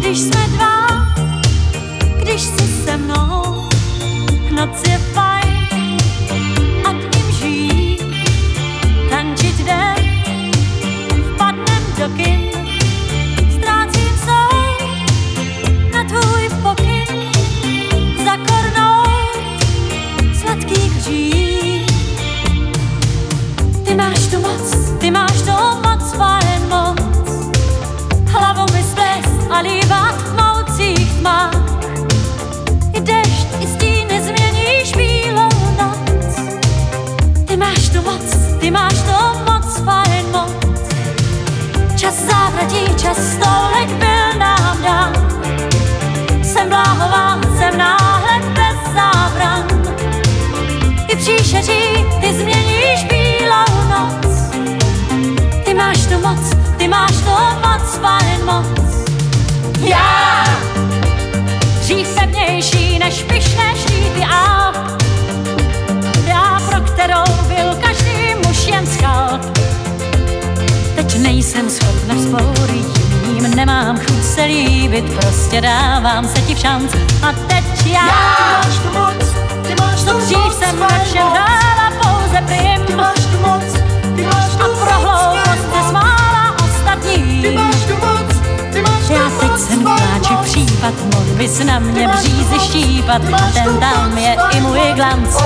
Když jsme dva, když jsi se mnou, noc je fajn a tím žít, tančit den, vpadnem do kin, ztrácím soud na tvůj pokyn, zakornout sladký hřích. Ty máš tu moc, ty máš tu moc, fajn moc, hlavou mi splést a líbat v moucích tmách. I dešť, i stíny změníš bílou noc. Ty máš tu moc, fajn moc. Čas závratí, čas stolek byl nám dán. Jsem bláhová, jsem náhled bez zábran. I příšeří, ty změníš bílou noc. Ty máš tu moc, fajn moc. Já, dřív pevnější než pyšné štíty a já, pro kterou byl každý muž jen skal. Teď nejsem schopna vzpourit jiným, nemám chuť se líbit, prostě dávám se ti v šanc. A teď já, máš tu moc, ty máš tu moc, dřív jsem ve všem hrála pouze prim. ty máš tu moc, ty máš tu A moc, pro hloupost se smála ostatní. ty máš tu moc, ty máš tu Já moc, teď jsem pláči případ, mohl bys na mě břízy štípat, ten tam je i můj glanc.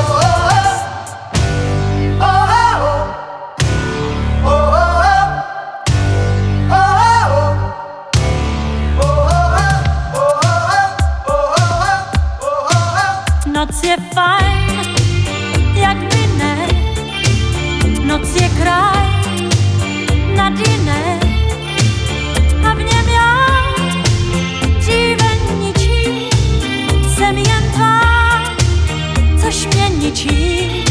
Noc je fajn, jak mine, noc je kraj nad jiné a v něm já dříve ničí, jsem jen tvá, což mě ničí.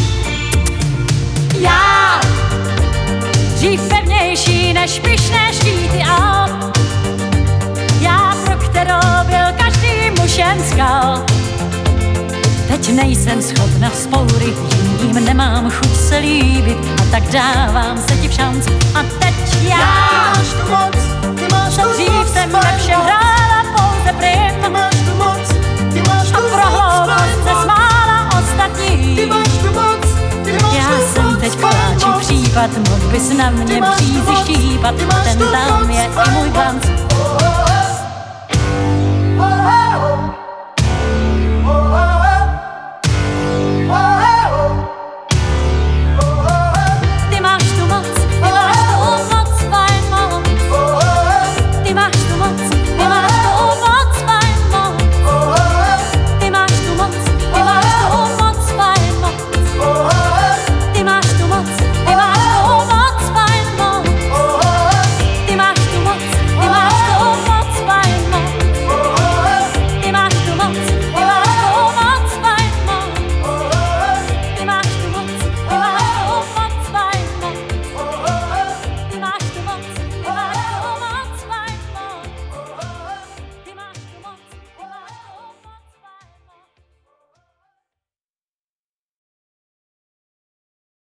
Já, dřív pevnější než pyšné štíty a já, pro kterou byl každý muž jen skal. Teď nejsem schopna vzpourit jiným, nemám chuť se líbit a tak dávám se ti v šanc. A teď já, máš tu moc, ty máš tu moc, dřív jsem ve všem hrála pouze prim. ty máš tu moc, ty máš tu A moc, pro hloupost se smála ostatní. ty máš tu moc, ty máš Já tu jsem teď moc, pláči případ, mohl bys na mě břízy štípat, ten tam je i můj